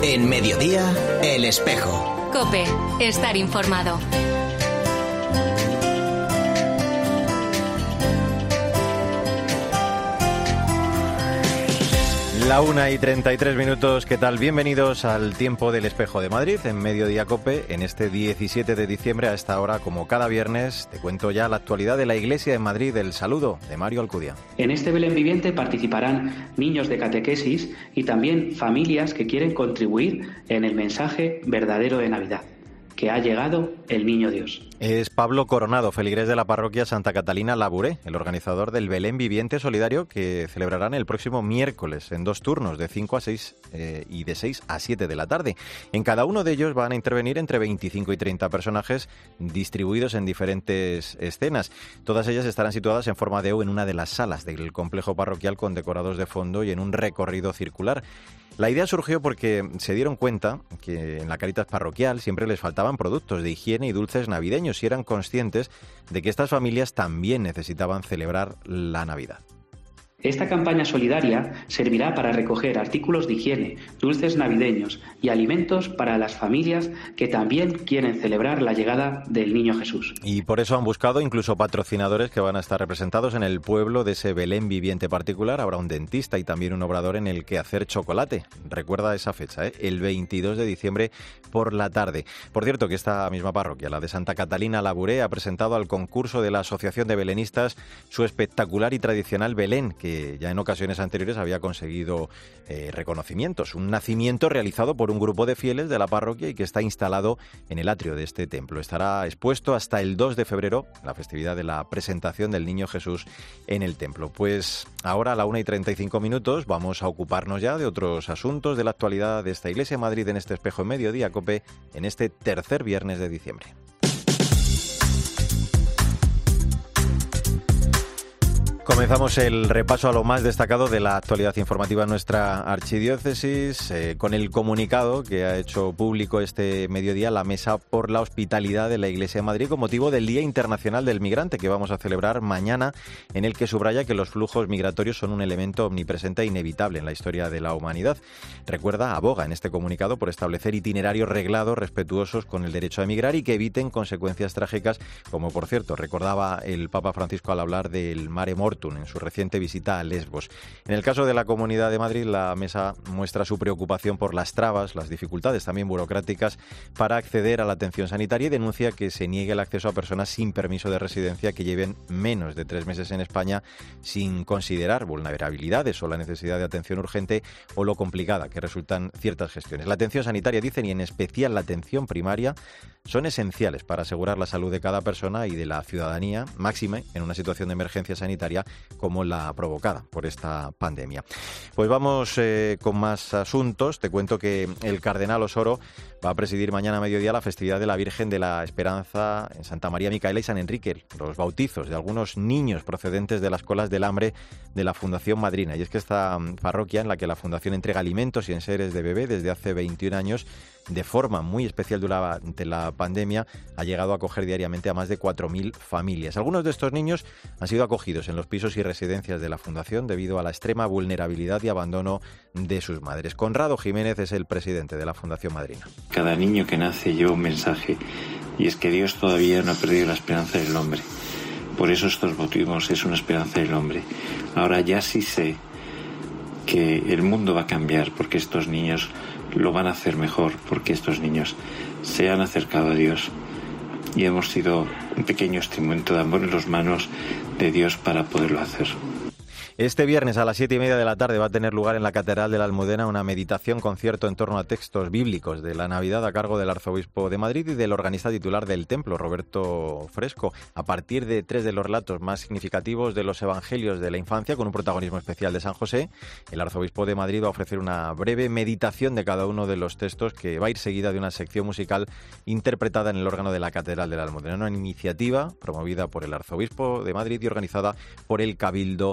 En Mediodía, El Espejo. COPE. Estar informado. La 1:33, ¿qué tal? Bienvenidos al Tiempo del Espejo de Madrid, en Mediodía COPE, en este 17 de diciembre, a esta hora, como cada viernes, te cuento ya la actualidad de la Iglesia de Madrid. El saludo de Mario Alcudia. En este Belén Viviente participarán niños de catequesis y también familias que quieren contribuir en el mensaje verdadero de Navidad, que ha llegado el Niño Dios. Es Pablo Coronado, feligrés de la parroquia Santa Catalina Labouré, el organizador del Belén Viviente Solidario, que celebrarán el próximo miércoles en 2 turnos, de 5 a 6 y de 6 a 7 de la tarde. En cada uno de ellos van a intervenir entre 25 y 30 personajes distribuidos en diferentes escenas. Todas ellas estarán situadas en forma de U en una de las salas del complejo parroquial, con decorados de fondo y en un recorrido circular. La idea surgió porque se dieron cuenta que en la Cáritas parroquial siempre les faltaban productos de higiene y dulces navideños, y eran conscientes de que estas familias también necesitaban celebrar la Navidad. Esta campaña solidaria servirá para recoger artículos de higiene, dulces navideños y alimentos para las familias que también quieren celebrar la llegada del Niño Jesús. Y por eso han buscado incluso patrocinadores que van a estar representados en el pueblo de ese Belén Viviente particular. Habrá un dentista y también un obrador en el que hacer chocolate. Recuerda esa fecha, el 22 de diciembre por la tarde. Por cierto, que esta misma parroquia, la de Santa Catalina Labouré, ha presentado al concurso de la Asociación de Belenistas su espectacular y tradicional Belén, que ya en ocasiones anteriores había conseguido reconocimientos. Un nacimiento realizado por un grupo de fieles de la parroquia y que está instalado en el atrio de este templo. Estará expuesto hasta el 2 de febrero, la festividad de la presentación del Niño Jesús en el templo. Pues ahora, a la 1:35, vamos a ocuparnos ya de otros asuntos de la actualidad de esta Iglesia de Madrid en este Espejo en Mediodía COPE, en este tercer viernes de diciembre. Comenzamos el repaso a lo más destacado de la actualidad informativa en nuestra archidiócesis, con el comunicado que ha hecho público este mediodía la Mesa por la Hospitalidad de la Iglesia de Madrid con motivo del Día Internacional del Migrante, que vamos a celebrar mañana, en el que subraya que los flujos migratorios son un elemento omnipresente e inevitable en la historia de la humanidad. Recuerda, aboga en este comunicado por establecer itinerarios reglados respetuosos con el derecho a emigrar y que eviten consecuencias trágicas, como por cierto recordaba el Papa Francisco al hablar del Mare Mortum en su reciente visita a Lesbos. En el caso de la Comunidad de Madrid, la Mesa muestra su preocupación por las trabas, las dificultades también burocráticas para acceder a la atención sanitaria, y denuncia que se niegue el acceso a personas sin permiso de residencia que lleven menos de 3 meses en España, sin considerar vulnerabilidades o la necesidad de atención urgente o lo complicada que resultan ciertas gestiones. La atención sanitaria, dicen, y en especial la atención primaria, son esenciales para asegurar la salud de cada persona y de la ciudadanía, máxime en una situación de emergencia sanitaria como la provocada por esta pandemia. Pues vamos con más asuntos. Te cuento que el cardenal Osoro va a presidir mañana a mediodía la festividad de la Virgen de la Esperanza en Santa María Micaela y San Enrique, los bautizos de algunos niños procedentes de las colas del hambre de la Fundación Madrina. Y es que esta parroquia, en la que la Fundación entrega alimentos y enseres de bebé desde hace 21 años, de forma muy especial durante la pandemia, ha llegado a acoger diariamente a más de 4.000 familias. Algunos de estos niños han sido acogidos en los pisos y residencias de la Fundación debido a la extrema vulnerabilidad y abandono de sus madres. Conrado Jiménez es el presidente de la Fundación Madrina. Cada niño que nace lleva un mensaje, y es que Dios todavía no ha perdido la esperanza del hombre. Por eso estos bautismos es una esperanza del hombre. Ahora ya sí sé que el mundo va a cambiar, porque estos niños lo van a hacer mejor, porque estos niños se han acercado a Dios y hemos sido un pequeño instrumento de amor en las manos de Dios para poderlo hacer. Este viernes a las 7:30 de la tarde va a tener lugar en la Catedral de la Almudena una meditación concierto en torno a textos bíblicos de la Navidad a cargo del Arzobispo de Madrid y del organista titular del templo, Roberto Fresco, a partir de 3 de los relatos más significativos de los evangelios de la infancia, con un protagonismo especial de San José. El Arzobispo de Madrid va a ofrecer una breve meditación de cada uno de los textos, que va a ir seguida de una sección musical interpretada en el órgano de la Catedral de la Almudena, una iniciativa promovida por el Arzobispo de Madrid y organizada por el Cabildo de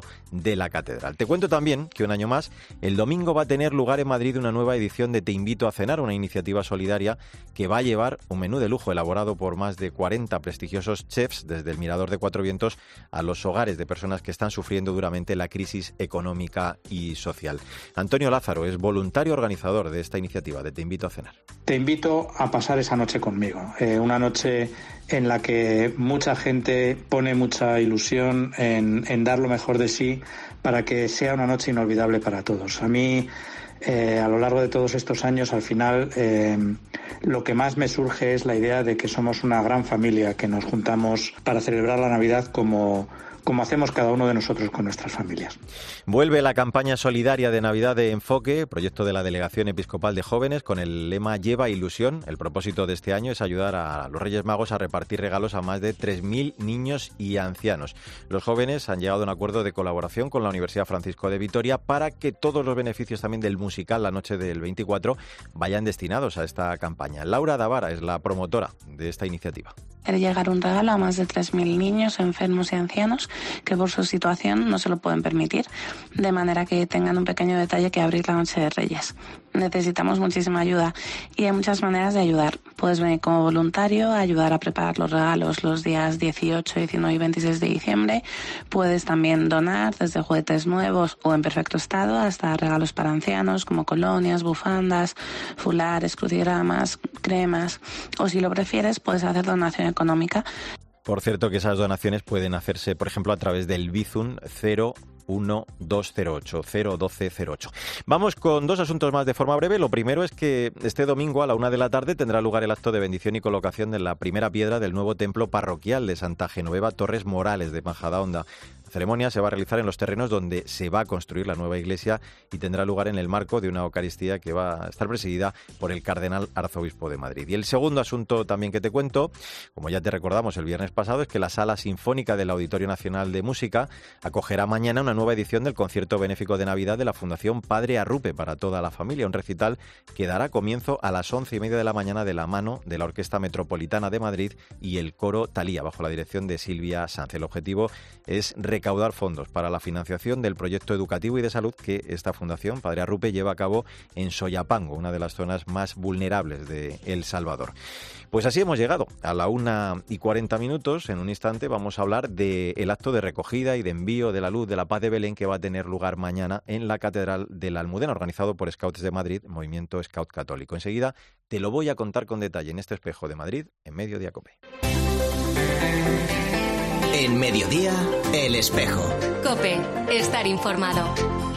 de la Catedral. Te cuento también que un año más, el domingo va a tener lugar en Madrid una nueva edición de Te Invito a Cenar, una iniciativa solidaria que va a llevar un menú de lujo elaborado por más de 40 prestigiosos chefs desde el Mirador de Cuatro Vientos a los hogares de personas que están sufriendo duramente la crisis económica y social. Antonio Lázaro es voluntario organizador de esta iniciativa de Te Invito a Cenar. Te invito a pasar esa noche conmigo, una noche en la que mucha gente pone mucha ilusión en dar lo mejor de sí para que sea una noche inolvidable para todos. A mí, a lo largo de todos estos años, al final, lo que más me surge es la idea de que somos una gran familia, que nos juntamos para celebrar la Navidad como hacemos cada uno de nosotros con nuestras familias. Vuelve la campaña solidaria de Navidad de Enfoque, proyecto de la Delegación Episcopal de Jóvenes, con el lema Lleva ilusión. El propósito de este año es ayudar a los Reyes Magos a repartir regalos a más de 3.000 niños y ancianos. Los jóvenes han llegado a un acuerdo de colaboración con la Universidad Francisco de Vitoria para que todos los beneficios también del musical La Noche del 24 vayan destinados a esta campaña. Laura Davara es la promotora de esta iniciativa. Llegar un regalo a más de 3.000 niños, enfermos y ancianos que por su situación no se lo pueden permitir, de manera que tengan un pequeño detalle que abrir la Noche de Reyes. Necesitamos muchísima ayuda y hay muchas maneras de ayudar. Puedes venir como voluntario a ayudar a preparar los regalos los días 18, 19 y 26 de diciembre. Puedes también donar desde juguetes nuevos o en perfecto estado hasta regalos para ancianos como colonias, bufandas, fulares, crucigramas, cremas. O si lo prefieres, puedes hacer donación económica. Por cierto, que esas donaciones pueden hacerse, por ejemplo, a través del Bizum 01208. Vamos con dos asuntos más de forma breve. Lo primero es que este domingo a la 1 de la tarde tendrá lugar el acto de bendición y colocación de la primera piedra del nuevo templo parroquial de Santa Genoveva Torres Morales de Majadahonda. La ceremonia se va a realizar en los terrenos donde se va a construir la nueva iglesia y tendrá lugar en el marco de una Eucaristía que va a estar presidida por el Cardenal Arzobispo de Madrid. Y el segundo asunto también que te cuento, como ya te recordamos el viernes pasado, es que la Sala Sinfónica del Auditorio Nacional de Música acogerá mañana una nueva edición del concierto benéfico de Navidad de la Fundación Padre Arrupe para toda la familia, un recital que dará comienzo a las 11:30 de la mañana de la mano de la Orquesta Metropolitana de Madrid y el Coro Talía, bajo la dirección de Silvia Sanz. El objetivo es recaudar fondos para la financiación del proyecto educativo y de salud que esta Fundación Padre Arrupe lleva a cabo en Soyapango, una de las zonas más vulnerables de El Salvador. Pues así hemos llegado a la 1:40. En un instante vamos a hablar del acto de recogida y de envío de la luz de la paz de Belén que va a tener lugar mañana en la Catedral de la Almudena, organizado por Scouts de Madrid, Movimiento Scout Católico. Enseguida te lo voy a contar con detalle en este espejo de Madrid, en Mediodía COPE. En Mediodía, El Espejo. COPE, estar informado.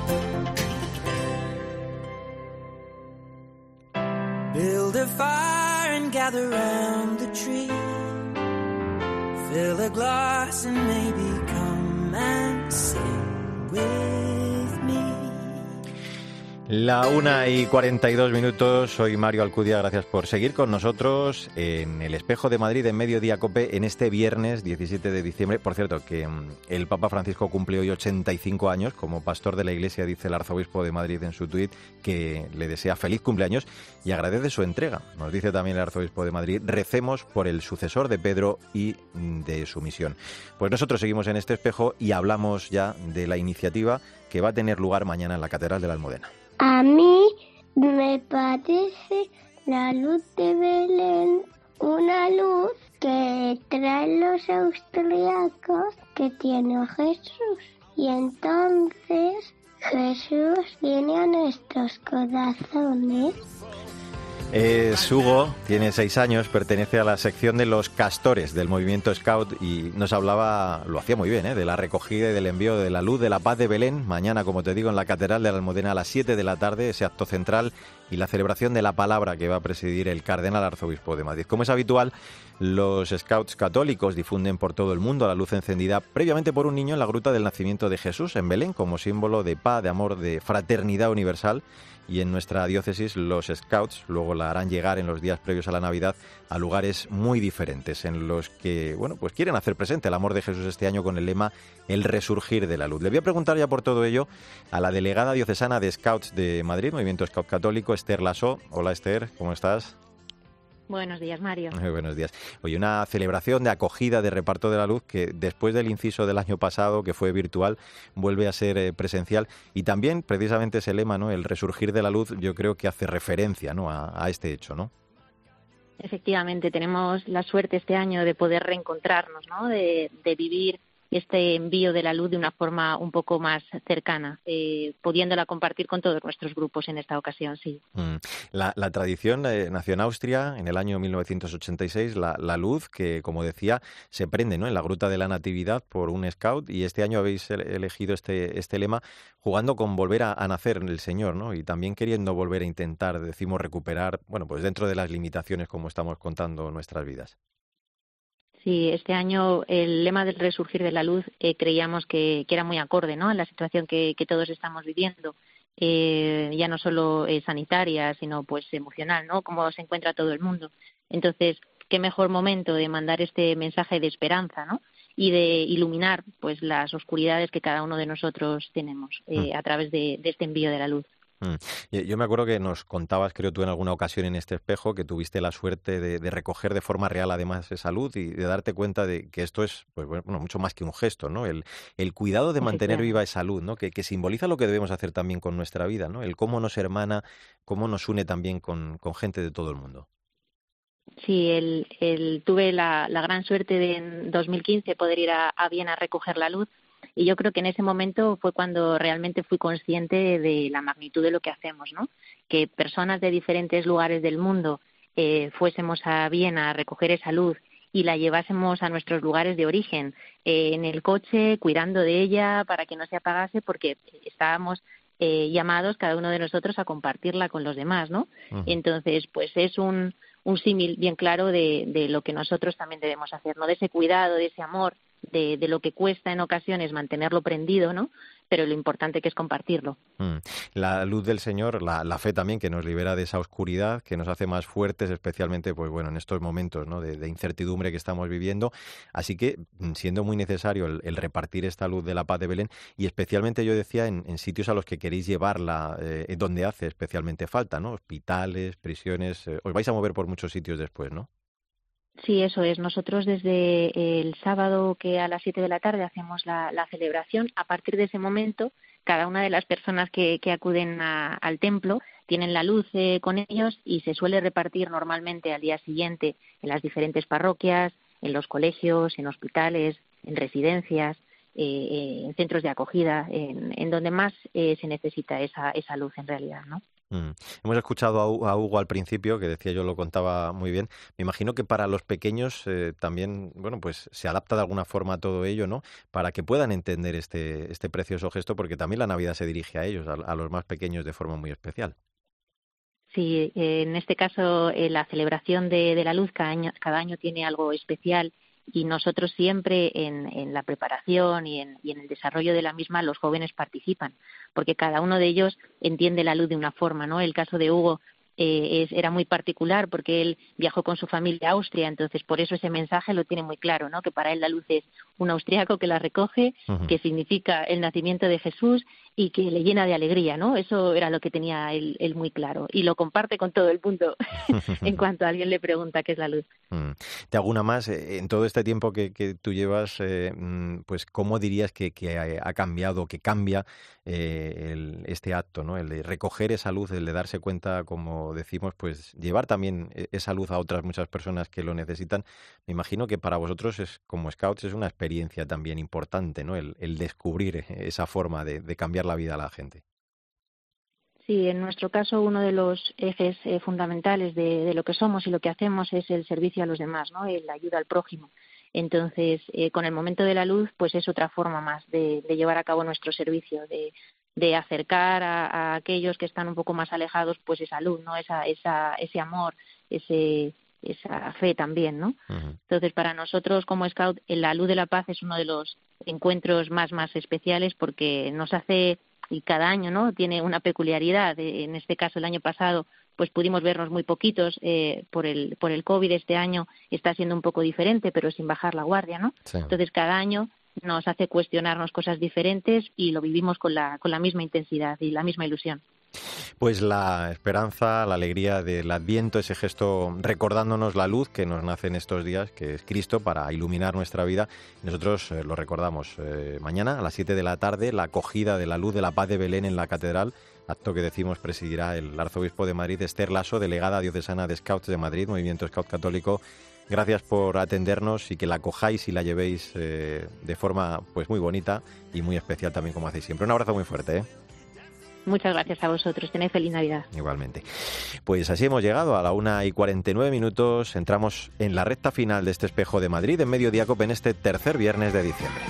Build a fire and gather round the tree. Fill a glass and maybe come and sing with me. La 1:42. Soy Mario Alcudia, gracias por seguir con nosotros en El Espejo de Madrid, en Mediodía COPE, en este viernes 17 de diciembre. Por cierto, que el Papa Francisco cumple hoy 85 años como pastor de la Iglesia, dice el Arzobispo de Madrid en su tuit, que le desea feliz cumpleaños y agradece su entrega. Nos dice también el Arzobispo de Madrid, recemos por el sucesor de Pedro y de su misión. Pues nosotros seguimos en este espejo y hablamos ya de la iniciativa que va a tener lugar mañana en la Catedral de la Almudena. A mí me parece la luz de Belén una luz que traen los austriacos que tiene a Jesús. Y entonces Jesús viene a nuestros corazones. Es Hugo, tiene 6 años, pertenece a la sección de los castores del movimiento Scout y nos hablaba, lo hacía muy bien, de la recogida y del envío de la luz de la paz de Belén. Mañana, como te digo, en la Catedral de la Almudena a las 7 de la tarde, ese acto central y la celebración de la palabra que va a presidir el Cardenal Arzobispo de Madrid. Como es habitual, los Scouts católicos difunden por todo el mundo la luz encendida previamente por un niño en la Gruta del Nacimiento de Jesús, en Belén, como símbolo de paz, de amor, de fraternidad universal. Y en nuestra diócesis los Scouts luego la harán llegar en los días previos a la Navidad a lugares muy diferentes en los que, bueno, pues quieren hacer presente el amor de Jesús este año con el lema El resurgir de la luz. Le voy a preguntar ya por todo ello a la delegada diocesana de Scouts de Madrid, Movimiento Scout Católico, Esther Lasó. Hola Esther, ¿cómo estás? Buenos días, Mario. Buenos días. Oye, una celebración de acogida, de reparto de la luz, que después del inciso del año pasado, que fue virtual, vuelve a ser presencial. Y también, precisamente, ese lema, ¿no? El resurgir de la luz, yo creo que hace referencia, ¿no? a este hecho, ¿no? Efectivamente, tenemos la suerte este año de poder reencontrarnos, ¿no? De vivir este envío de la luz de una forma un poco más cercana, pudiéndola compartir con todos nuestros grupos en esta ocasión, sí. La tradición nació en Austria en el año 1986, la luz que, como decía, se prende, ¿no? En la Gruta de la Natividad por un scout, y este año habéis elegido este lema jugando con volver a nacer en el Señor, ¿no? Y también queriendo volver a intentar, decimos, recuperar, bueno, pues dentro de las limitaciones como estamos contando nuestras vidas. Sí, este año el lema del resurgir de la luz creíamos que era muy acorde, ¿no? En la situación que todos estamos viviendo, ya no solo sanitaria, sino pues emocional, ¿no? Cómo se encuentra todo el mundo. Entonces, qué mejor momento de mandar este mensaje de esperanza, ¿no? Y de iluminar pues las oscuridades que cada uno de nosotros tenemos a través de este envío de la luz. Yo me acuerdo que nos contabas, creo tú, en alguna ocasión en este espejo, que tuviste la suerte de recoger de forma real además esa luz y de darte cuenta de que esto es, pues bueno, mucho más que un gesto, ¿no? El cuidado de mantener viva esa luz, ¿no? Que simboliza lo que debemos hacer también con nuestra vida, ¿no? El cómo nos hermana, cómo nos une también con gente de todo el mundo. Sí, tuve la gran suerte de en 2015 poder ir a Viena a recoger la luz. Y yo creo que en ese momento fue cuando realmente fui consciente de la magnitud de lo que hacemos, ¿no? Que personas de diferentes lugares del mundo fuésemos a Viena a recoger esa luz y la llevásemos a nuestros lugares de origen, en el coche, cuidando de ella para que no se apagase, porque estábamos llamados cada uno de nosotros a compartirla con los demás, ¿no? Uh-huh. Entonces, pues es un símil bien claro de lo que nosotros también debemos hacer, ¿no? De ese cuidado, de ese amor, de lo que cuesta en ocasiones mantenerlo prendido, ¿no? Pero lo importante que es compartirlo. La luz del Señor, la fe también, que nos libera de esa oscuridad, que nos hace más fuertes, especialmente, pues bueno, en estos momentos, ¿no? de incertidumbre que estamos viviendo. Así que, siendo muy necesario el repartir esta luz de la paz de Belén, y especialmente, yo decía, en sitios a los que queréis llevarla, donde hace especialmente falta, ¿no? Hospitales, prisiones, os vais a mover por muchos sitios después, ¿no? Sí, eso es. Nosotros desde el sábado que a las 7 de la tarde hacemos la celebración, a partir de ese momento, cada una de las personas que acuden al templo tienen la luz con ellos y se suele repartir normalmente al día siguiente en las diferentes parroquias, en los colegios, en hospitales, en residencias, en centros de acogida, en donde más se necesita esa luz en realidad, ¿no? Hemos escuchado a Hugo al principio, que decía, yo lo contaba muy bien. Me imagino que para los pequeños también, bueno, pues se adapta de alguna forma a todo ello, ¿no? Para que puedan entender este precioso gesto, porque también la Navidad se dirige a ellos, a los más pequeños, de forma muy especial. Sí, en este caso la celebración de la luz cada año tiene algo especial. Y nosotros siempre en la preparación y en el desarrollo de la misma los jóvenes participan, porque cada uno de ellos entiende la luz de una forma, ¿no? El caso de Hugo era muy particular porque él viajó con su familia a Austria, entonces por eso ese mensaje lo tiene muy claro, ¿no? Que para él la luz es un austriaco que la recoge, uh-huh, que significa el nacimiento de Jesús y que le llena de alegría, ¿no? Eso era lo que tenía él muy claro y lo comparte con todo el mundo en cuanto a alguien le pregunta qué es la luz. Te hago una más. En todo este tiempo que tú llevas, pues ¿cómo dirías que ha cambiado, que cambia este acto, ¿no? El de recoger esa luz, el de darse cuenta, como decimos, pues llevar también esa luz a otras muchas personas que lo necesitan? Me imagino que para vosotros como scouts es una experiencia también importante, ¿no? El descubrir esa forma de cambiar la vida a la gente. Sí, en nuestro caso uno de los ejes fundamentales de lo que somos y lo que hacemos es el servicio a los demás, ¿no? La ayuda al prójimo. Entonces, con el momento de la luz, pues es otra forma más de llevar a cabo nuestro servicio, de acercar a aquellos que están un poco más alejados, pues esa luz, ¿no? Ese amor, esa fe también, ¿no? Uh-huh. Entonces, para nosotros como Scout, la luz de la paz es uno de los encuentros más especiales porque nos hace, y cada año, ¿no? Tiene una peculiaridad. En este caso, el año pasado, pues pudimos vernos muy poquitos por el COVID. Este año está siendo un poco diferente, pero sin bajar la guardia, ¿no? Sí. Entonces, cada año nos hace cuestionarnos cosas diferentes y lo vivimos con la misma intensidad y la misma ilusión. Pues la esperanza, la alegría del Adviento, ese gesto recordándonos la luz que nos nace en estos días, que es Cristo, para iluminar nuestra vida. Nosotros lo recordamos mañana a las 7 de la tarde, la acogida de la luz de la paz de Belén en la catedral, acto que decimos presidirá el arzobispo de Madrid, Esther Laso, delegada diocesana de Scouts de Madrid, Movimiento Scout Católico. Gracias por atendernos y que la acojáis y la llevéis de forma pues muy bonita y muy especial también, como hacéis siempre. Un abrazo muy fuerte, ¿eh? Muchas gracias a vosotros. Tened feliz Navidad. Igualmente. Pues así hemos llegado a la 1:49. Entramos en la recta final de este Espejo de Madrid en Mediodía COPE en este tercer viernes de diciembre.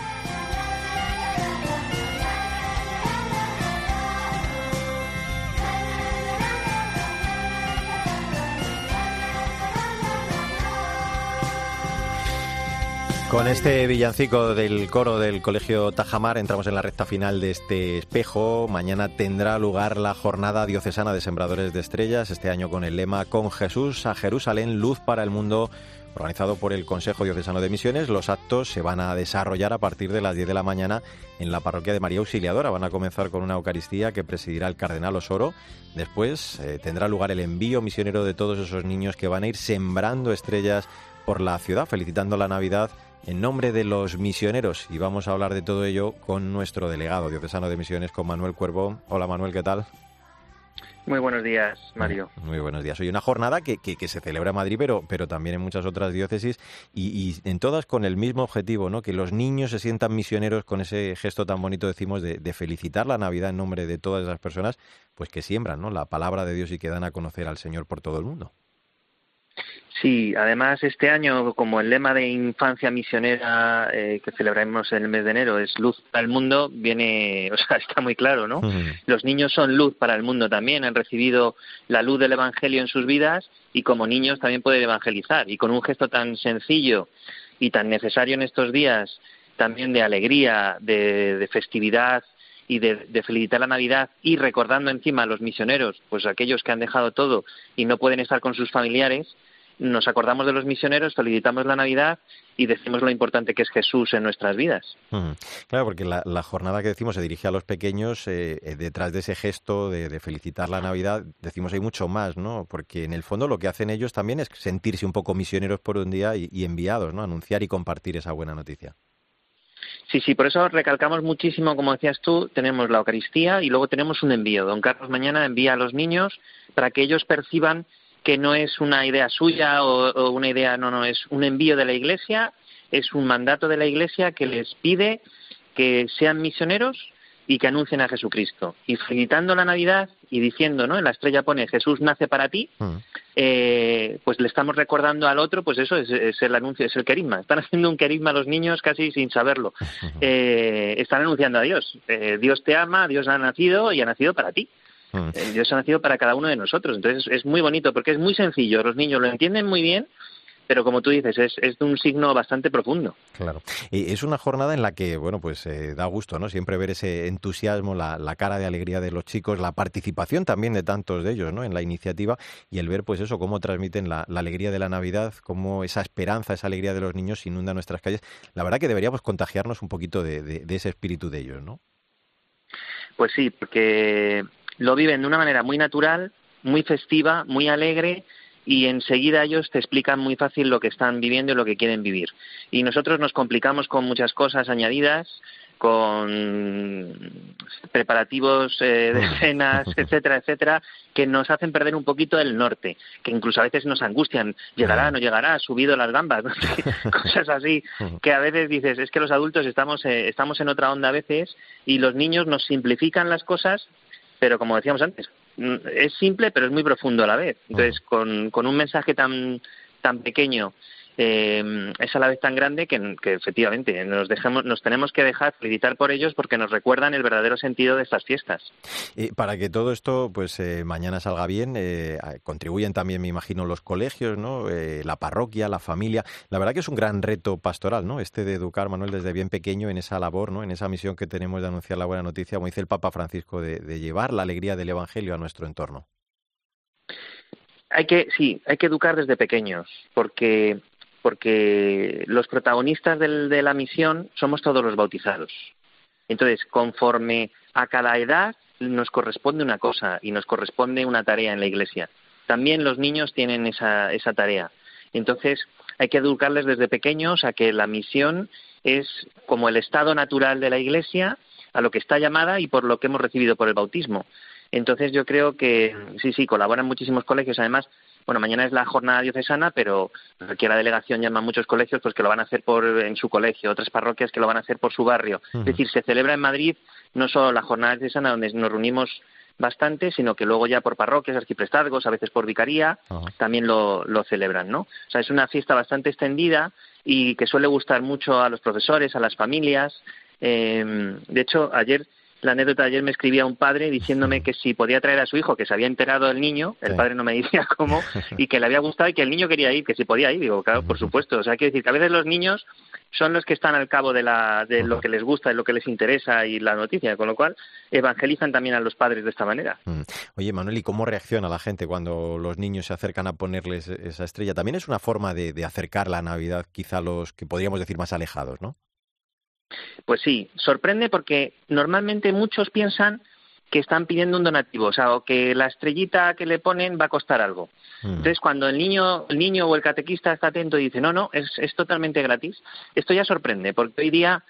Con este villancico del coro del Colegio Tajamar entramos en la recta final de este espejo. Mañana tendrá lugar la Jornada Diocesana de Sembradores de Estrellas, este año con el lema Con Jesús a Jerusalén, luz para el mundo, organizado por el Consejo Diocesano de Misiones. Los actos se van a desarrollar a partir de las 10 de la mañana en la parroquia de María Auxiliadora. Van a comenzar con una Eucaristía que presidirá el cardenal Osoro. Después tendrá lugar el envío misionero de todos esos niños que van a ir sembrando estrellas por la ciudad, felicitando la Navidad en nombre de los misioneros. Y vamos a hablar de todo ello con nuestro delegado diocesano de Misiones, con Manuel Cuervo. Hola Manuel, ¿qué tal? Muy buenos días, Mario. Muy buenos días. Hoy una jornada que se celebra en Madrid, pero también en muchas otras diócesis y en todas con el mismo objetivo, ¿no? Que los niños se sientan misioneros con ese gesto tan bonito, decimos, de felicitar la Navidad en nombre de todas esas personas pues que siembran, ¿no?, la palabra de Dios y que dan a conocer al Señor por todo el mundo. Sí, además este año, como el lema de Infancia Misionera que celebraremos en el mes de enero es Luz para el Mundo, viene, o sea, está muy claro, ¿no? Los niños son luz para el mundo también, han recibido la luz del Evangelio en sus vidas y como niños también pueden evangelizar. Y con un gesto tan sencillo y tan necesario en estos días, también de alegría, de festividad y de felicitar la Navidad y recordando encima a los misioneros, pues aquellos que han dejado todo y no pueden estar con sus familiares, nos acordamos de los misioneros, felicitamos la Navidad y decimos lo importante que es Jesús en nuestras vidas. Claro, porque la jornada que decimos se dirige a los pequeños, detrás de ese gesto de felicitar la Navidad, decimos hay mucho más, ¿no? Porque en el fondo lo que hacen ellos también es sentirse un poco misioneros por un día y enviados, ¿no? Anunciar y compartir esa buena noticia. Sí, por eso recalcamos muchísimo, como decías tú, tenemos la Eucaristía y luego tenemos un envío. Don Carlos mañana envía a los niños para que ellos perciban que no es una idea suya o una idea, no, es un envío de la Iglesia, es un mandato de la Iglesia que les pide que sean misioneros y que anuncien a Jesucristo. Y felicitando la Navidad y diciendo, ¿no?, en la estrella pone Jesús nace para ti, pues le estamos recordando al otro, pues eso es el anuncio, es el querigma. Están haciendo un querigma a los niños casi sin saberlo. Están anunciando a Dios. Dios te ama, Dios ha nacido y ha nacido para ti. Dios ha nacido para cada uno de nosotros. Entonces es muy bonito porque es muy sencillo. Los niños lo entienden muy bien, pero como tú dices, es de un signo bastante profundo. Claro. Y es una jornada en la que, bueno, pues da gusto, ¿no? Siempre ver ese entusiasmo, la cara de alegría de los chicos, la participación también de tantos de ellos, ¿no?, en la iniciativa y el ver, pues eso, cómo transmiten la alegría de la Navidad, cómo esa esperanza, esa alegría de los niños inunda nuestras calles. La verdad que deberíamos contagiarnos un poquito de ese espíritu de ellos, ¿no? Pues sí, porque lo viven de una manera muy natural, muy festiva, muy alegre y enseguida ellos te explican muy fácil lo que están viviendo y lo que quieren vivir. Y nosotros nos complicamos con muchas cosas añadidas, con preparativos de cenas, etcétera, etcétera, que nos hacen perder un poquito el norte, que incluso a veces nos angustian, llegará, no llegará, subido las gambas, no sé, cosas así, que a veces dices, es que los adultos estamos en otra onda a veces y los niños nos simplifican las cosas, pero como decíamos antes, es simple pero es muy profundo a la vez. Entonces, con un mensaje tan pequeño, es a la vez tan grande que efectivamente nos tenemos que dejar felicitar por ellos porque nos recuerdan el verdadero sentido de estas fiestas. Para que todo esto pues mañana salga bien, contribuyen también, me imagino, los colegios, ¿no? La parroquia, la familia. La verdad que es un gran reto pastoral, ¿no?, de educar, Manuel, desde bien pequeño en esa labor, ¿no?, en esa misión que tenemos de anunciar la buena noticia, como dice el Papa Francisco, de llevar la alegría del Evangelio a nuestro entorno. Hay que educar desde pequeños, porque los protagonistas de la misión somos todos los bautizados. Entonces, conforme a cada edad, nos corresponde una cosa y nos corresponde una tarea en la Iglesia. También los niños tienen esa tarea. Entonces, hay que educarles desde pequeños a que la misión es como el estado natural de la Iglesia, a lo que está llamada y por lo que hemos recibido por el bautismo. Entonces, yo creo que sí, colaboran muchísimos colegios. Además, bueno, mañana es la jornada diocesana, pero aquí a la delegación llaman muchos colegios pues que lo van a hacer en su colegio, otras parroquias que lo van a hacer por su barrio. Es decir, se celebra en Madrid no solo la jornada diocesana donde nos reunimos bastante, sino que luego ya por parroquias, arciprestazgos, a veces por vicaría, también lo celebran, ¿no? O sea, es una fiesta bastante extendida y que suele gustar mucho a los profesores, a las familias. De hecho, la anécdota de ayer me escribía un padre diciéndome que si podía traer a su hijo, que se había enterado del niño, el padre no me decía cómo, y que le había gustado y que el niño quería ir, que si podía ir. Digo, claro, por supuesto. O sea, quiero decir que a veces los niños son los que están al cabo de lo que les gusta, de lo que les interesa y la noticia, con lo cual evangelizan también a los padres de esta manera. Oye, Manuel, ¿y cómo reacciona la gente cuando los niños se acercan a ponerles esa estrella? También es una forma de acercar la Navidad quizá a los que podríamos decir más alejados, ¿no? Pues sí, sorprende porque normalmente muchos piensan que están pidiendo un donativo, o sea, o que la estrellita que le ponen va a costar algo. Entonces, cuando el niño o el catequista está atento y dice, no, es totalmente gratis, esto ya sorprende, porque hoy día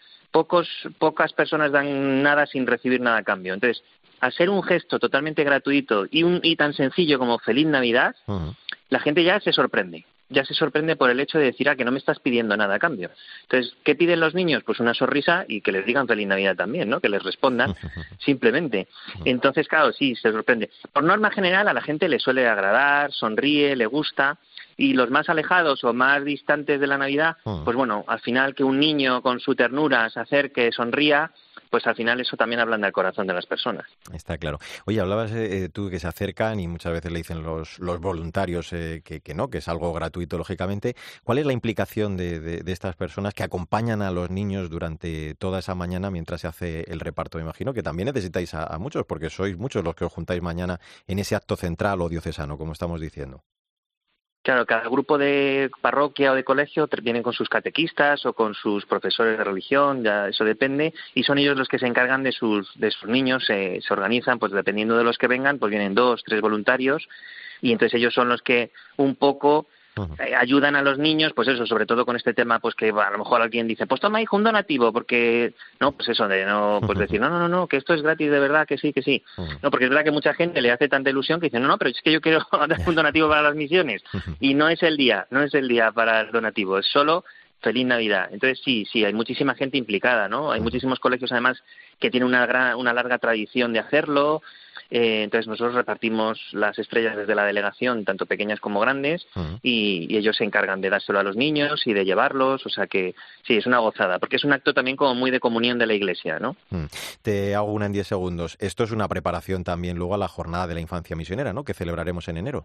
pocas personas dan nada sin recibir nada a cambio. Entonces, al ser un gesto totalmente gratuito y tan sencillo como Feliz Navidad, la gente ya se sorprende por el hecho de decir, que no me estás pidiendo nada a cambio. Entonces, ¿qué piden los niños? Pues una sonrisa y que les digan Feliz Navidad también, ¿no? Que les respondan simplemente. Entonces, claro, sí, se sorprende. Por norma general, a la gente le suele agradar, sonríe, le gusta, y los más alejados o más distantes de la Navidad, pues bueno, al final que un niño con su ternura se acerque, sonría, pues al final eso también ablanda el corazón de las personas. Está claro. Oye, hablabas tú que se acercan y muchas veces le dicen los voluntarios que no, que es algo gratuito, lógicamente. ¿Cuál es la implicación de estas personas que acompañan a los niños durante toda esa mañana mientras se hace el reparto? Me imagino que también necesitáis a muchos, porque sois muchos los que os juntáis mañana en ese acto central o diocesano, como estamos diciendo. Claro, cada grupo de parroquia o de colegio vienen con sus catequistas o con sus profesores de religión, ya eso depende, y son ellos los que se encargan de sus niños, se organizan, pues dependiendo de los que vengan, pues vienen 2, 3 voluntarios, y entonces ellos son los que un poco ayudan a los niños, pues eso, sobre todo con este tema, pues que a lo mejor alguien dice, pues toma hijo un donativo, porque no, pues eso de no, pues decir, no, que esto es gratis de verdad, que sí. No, porque es verdad que mucha gente le hace tanta ilusión que dice, no, pero es que yo quiero dar un donativo para las misiones, y no es el día para el donativo, es solo Feliz Navidad. Entonces sí, hay muchísima gente implicada, ¿no? Hay muchísimos colegios además que tienen una larga tradición de hacerlo. Entonces nosotros repartimos las estrellas desde la delegación, tanto pequeñas como grandes, y ellos se encargan de dárselo a los niños y de llevarlos, o sea que sí, es una gozada, porque es un acto también como muy de comunión de la Iglesia, ¿no? Te hago una en 10 segundos. Esto es una preparación también luego a la jornada de la infancia misionera, ¿no?, que celebraremos en enero.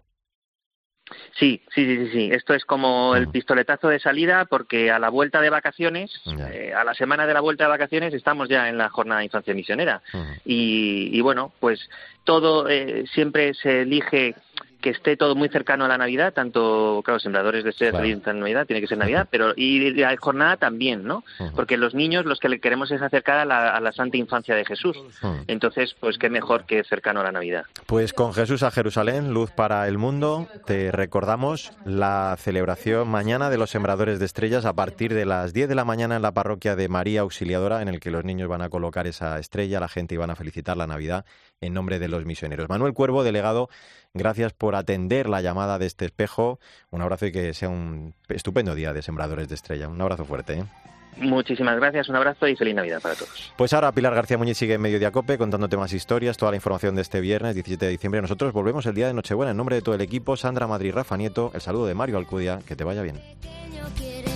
Sí. Esto es como el pistoletazo de salida, porque a la vuelta de vacaciones, a la semana de la vuelta de vacaciones, estamos ya en la jornada de infancia misionera. Y bueno, pues todo siempre se elige que esté todo muy cercano a la Navidad, tanto, claro, Sembradores de Estrellas, Feliz Navidad, tiene que ser Navidad, pero y la jornada también, ¿no? Porque los niños, los que le queremos es acercar a la santa infancia de Jesús. Entonces, pues qué mejor que cercano a la Navidad. Pues con Jesús a Jerusalén, luz para el mundo, te recordamos la celebración mañana de los Sembradores de Estrellas a partir de las 10 de la mañana en la parroquia de María Auxiliadora, en el que los niños van a colocar esa estrella, la gente van a felicitar la Navidad en nombre de los misioneros. Manuel Cuervo, delegado, gracias por atender la llamada de este espejo. Un abrazo y que sea un estupendo día de Sembradores de Estrella. Un abrazo fuerte, ¿eh? Muchísimas gracias, un abrazo y feliz Navidad para todos. Pues ahora Pilar García Muñiz sigue en Mediodía COPE contándote más historias, toda la información de este viernes 17 de diciembre. Nosotros volvemos el día de Nochebuena. En nombre de todo el equipo, Sandra Madrid, Rafa Nieto, el saludo de Mario Alcudia. Que te vaya bien.